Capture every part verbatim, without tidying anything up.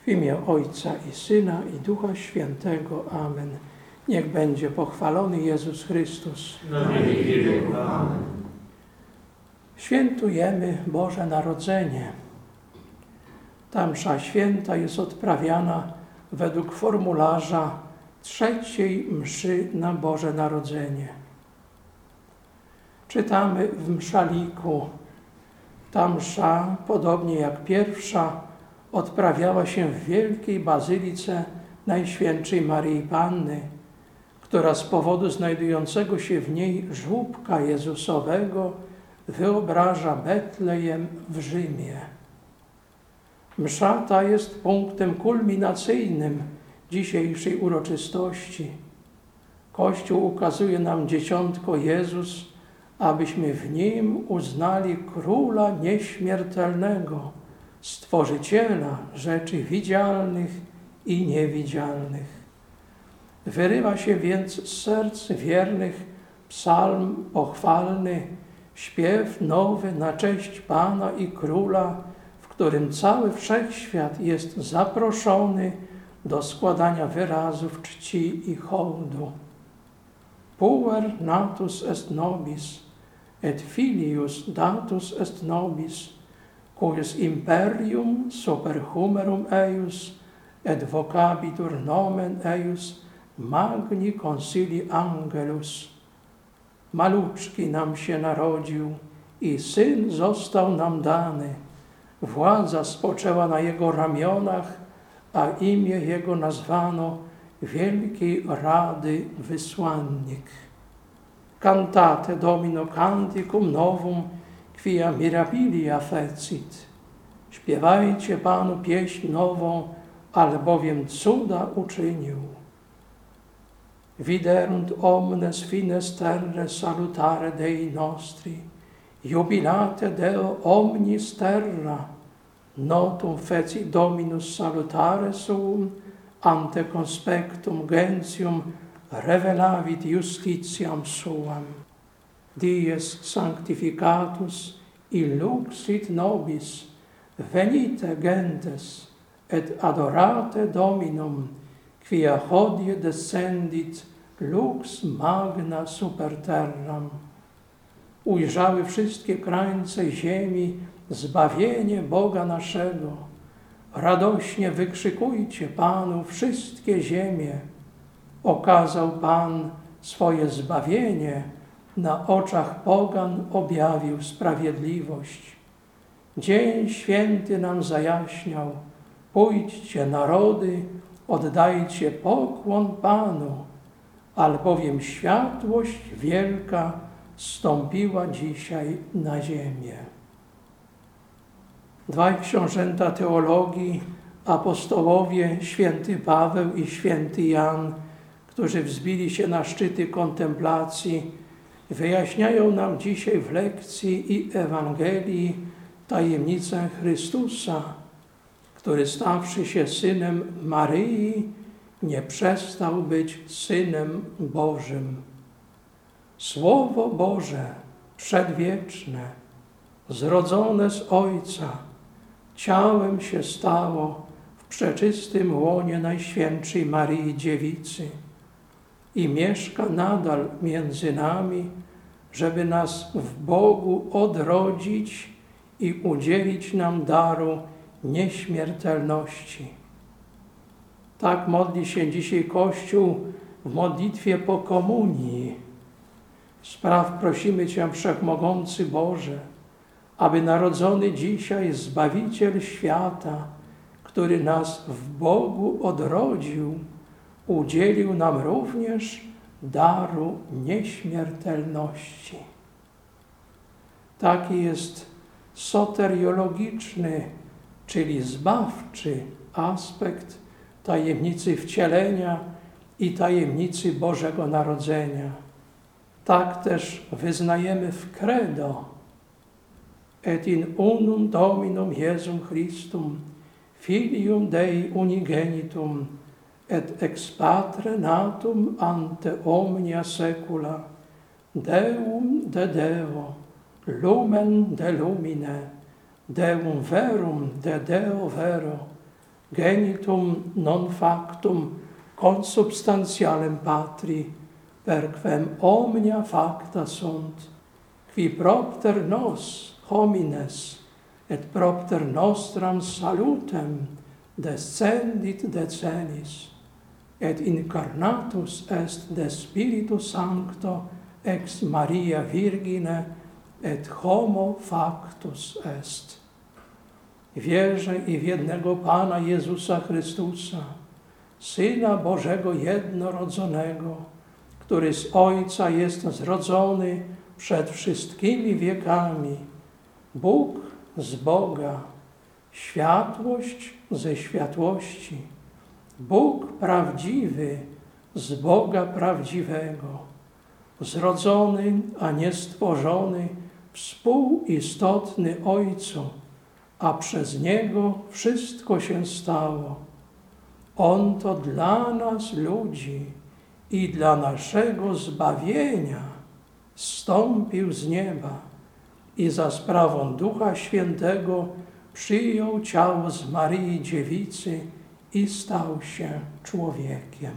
W imię Ojca i Syna i Ducha Świętego. Amen. Niech będzie pochwalony Jezus Chrystus. Na wieki wieków. Amen. Świętujemy Boże Narodzenie. Ta msza święta jest odprawiana według formularza trzeciej mszy na Boże Narodzenie. Czytamy w mszaliku. Ta msza, podobnie jak pierwsza, odprawiała się w wielkiej bazylice Najświętszej Maryi Panny, która z powodu znajdującego się w niej żłóbka Jezusowego wyobraża Betlejem w Rzymie. Msza ta jest punktem kulminacyjnym dzisiejszej uroczystości. Kościół ukazuje nam dzieciątko Jezus, abyśmy w nim uznali Króla Nieśmiertelnego, Stworzyciela rzeczy widzialnych i niewidzialnych. Wyrywa się więc z serc wiernych psalm pochwalny, śpiew nowy na cześć Pana i Króla, w którym cały wszechświat jest zaproszony do składania wyrazów czci i hołdu. Puer natus est nobis, et filius datus est nobis, cuius imperium super humerum eius, et vocabitur nomen eius magni consili angelus. Maluczki nam się narodził i Syn został nam dany. Władza spoczęła na Jego ramionach, a imię Jego nazwano Wielkiej Rady Wysłannik. Cantate Domino canticum novum, quia mirabilia fecit. Śpiewajcie Panu pieśń nową, albowiem cuda uczynił. Viderunt omnes fines terre salutare Dei nostri, jubilate Deo omnis terra, notum feci Dominus salutare suum, ante conspectum gentium revelavit justitiam suam. Dies sanctificatus illuxit nobis, venite gentes, et adorate Dominum, quia hodie descendit lux magna super terram. Ujrzały wszystkie krańce ziemi zbawienie Boga naszego. Radośnie wykrzykujcie Panu wszystkie ziemie. Okazał Pan swoje zbawienie, na oczach pogan objawił sprawiedliwość. Dzień święty nam zajaśniał. Pójdźcie narody, oddajcie pokłon Panu, albowiem światłość wielka zstąpiła dzisiaj na ziemię. Dwaj książęta teologii, apostołowie święty Paweł i święty Jan, którzy wzbili się na szczyty kontemplacji, wyjaśniają nam dzisiaj w lekcji i Ewangelii tajemnicę Chrystusa, który stawszy się Synem Maryi, nie przestał być Synem Bożym. Słowo Boże, przedwieczne, zrodzone z Ojca, ciałem się stało w przeczystym łonie Najświętszej Maryi Dziewicy i mieszka nadal między nami, żeby nas w Bogu odrodzić i udzielić nam daru nieśmiertelności. Tak modli się dzisiaj Kościół w modlitwie po komunii. Spraw prosimy Cię, Wszechmogący Boże, aby narodzony dzisiaj Zbawiciel świata, który nas w Bogu odrodził, udzielił nam również daru nieśmiertelności. Taki jest soteriologiczny, czyli zbawczy aspekt tajemnicy wcielenia i tajemnicy Bożego Narodzenia. Tak też wyznajemy w credo. Et in unum Dominum Jesum Christum, Filium Dei unigenitum, et ex Patre natum ante omnia secula, Deum de Deo, lumen de lumine, Deum verum de Deo vero, genitum non factum consubstantialem patri, per quem omnia facta sunt, qui propter nos homines et propter nostram salutem descendit de celis, et incarnatus est de Spiritu Sancto ex Maria Virgine, et homo factus est. Wierzę i w jednego Pana Jezusa Chrystusa, Syna Bożego jednorodzonego, który z Ojca jest zrodzony przed wszystkimi wiekami, Bóg z Boga, światłość ze światłości, Bóg prawdziwy z Boga prawdziwego, zrodzony, a nie stworzony, współistotny Ojcu, a przez Niego wszystko się stało. On to dla nas, ludzi, i dla naszego zbawienia zstąpił z nieba i za sprawą Ducha Świętego przyjął ciało z Maryi Dziewicy i stał się człowiekiem.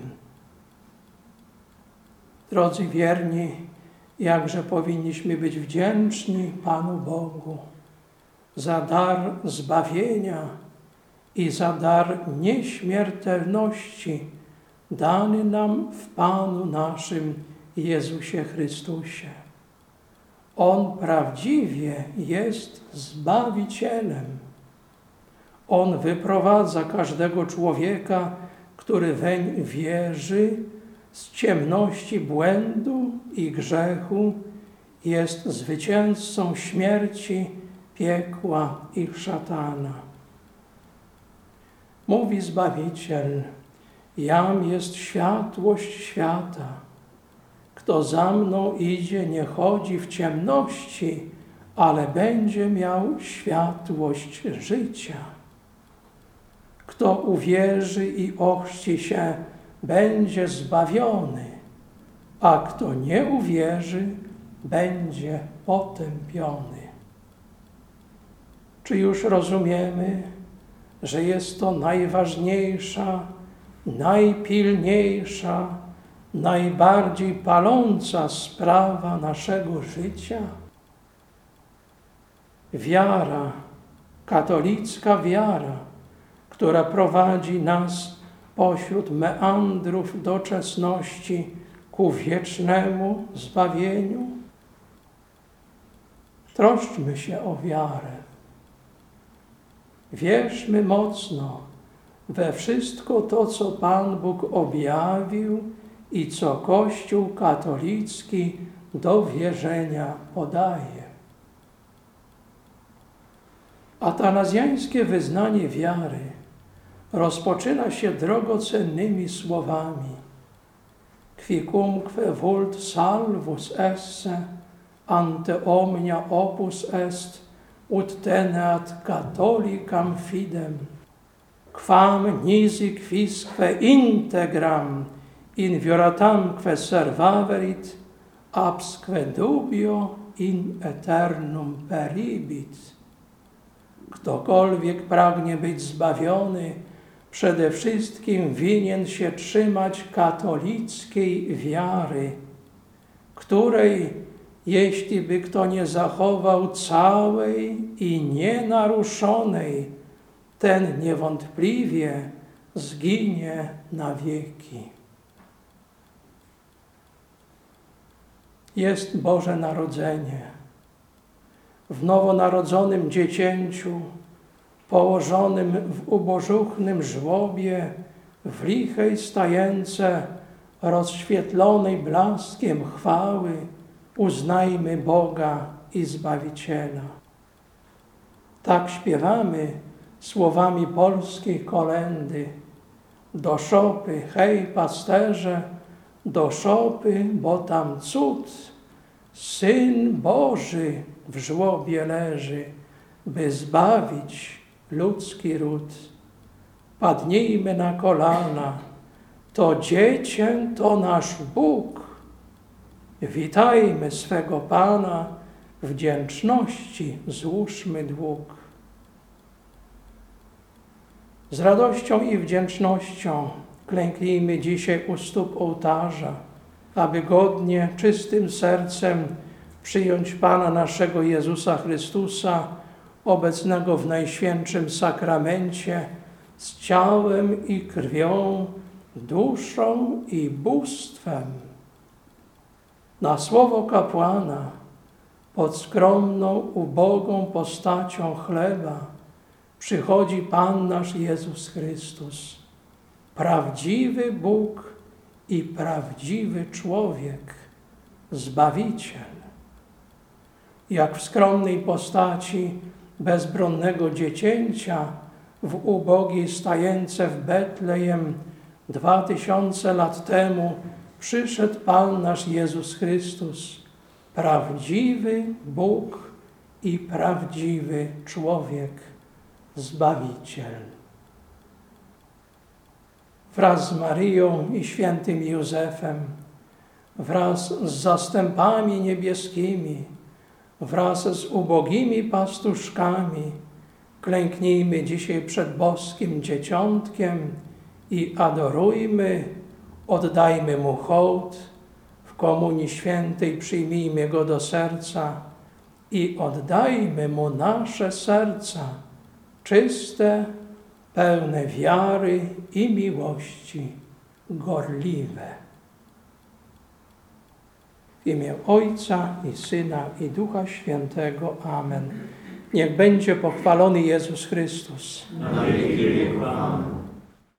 Drodzy wierni, jakże powinniśmy być wdzięczni Panu Bogu za dar zbawienia i za dar nieśmiertelności dany nam w Panu naszym Jezusie Chrystusie. On prawdziwie jest Zbawicielem. On wyprowadza każdego człowieka, który weń wierzy, z ciemności błędu i grzechu, jest zwycięzcą śmierci, piekła i szatana. Mówi Zbawiciel: jam jest światłość świata. Kto za mną idzie, nie chodzi w ciemności, ale będzie miał światłość życia. Kto uwierzy i ochrzci się, będzie zbawiony, a kto nie uwierzy, będzie potępiony. Czy już rozumiemy, że jest to najważniejsza, najpilniejsza, najbardziej paląca sprawa naszego życia? Wiara, katolicka wiara, która prowadzi nas pośród meandrów doczesności ku wiecznemu zbawieniu? Troszczmy się o wiarę. Wierzmy mocno we wszystko to, co Pan Bóg objawił i co Kościół katolicki do wierzenia podaje. Atanazjańskie wyznanie wiary rozpoczyna się drogocennymi słowami: quicumque vult salvus esse, ante omnia opus est, ut teneat catholicam fidem, quam nisi quisque integram invioratamque servaverit, absque dubio in eternum peribit. Ktokolwiek pragnie być zbawiony, przede wszystkim winien się trzymać katolickiej wiary, której, jeśli by kto nie zachował całej i nienaruszonej, ten niewątpliwie zginie na wieki. Jest Boże Narodzenie. W nowonarodzonym dziecięciu, położonym w ubożuchnym żłobie, w lichej stajence, rozświetlonej blaskiem chwały, uznajmy Boga i Zbawiciela. Tak śpiewamy słowami polskiej kolędy: do szopy, hej pasterze, do szopy, bo tam cud, Syn Boży w żłobie leży, by zbawić ludzki ród. Padnijmy na kolana, to dziecię to nasz Bóg. Witajmy swego Pana, wdzięczności złóżmy dług. Z radością i wdzięcznością klęknijmy dzisiaj u stóp ołtarza, aby godnie, czystym sercem przyjąć Pana naszego Jezusa Chrystusa, obecnego w Najświętszym Sakramencie, z ciałem i krwią, duszą i bóstwem. Na słowo kapłana, pod skromną, ubogą postacią chleba, przychodzi Pan nasz Jezus Chrystus, prawdziwy Bóg i prawdziwy człowiek, Zbawiciel. Jak w skromnej postaci bezbronnego dziecięcia w ubogiej stajence w Betlejem dwa tysiące lat temu przyszedł Pan nasz Jezus Chrystus, prawdziwy Bóg i prawdziwy człowiek, Zbawiciel. Wraz z Maryją i świętym Józefem, wraz z zastępami niebieskimi, wraz z ubogimi pastuszkami, klęknijmy dzisiaj przed boskim dzieciątkiem i adorujmy, oddajmy Mu hołd, w Komunii Świętej przyjmijmy Go do serca i oddajmy Mu nasze serca, czyste, pełne wiary i miłości, gorliwe. W imię Ojca i Syna i Ducha Świętego. Amen. Niech będzie pochwalony Jezus Chrystus. Na wieki wieków. Amen.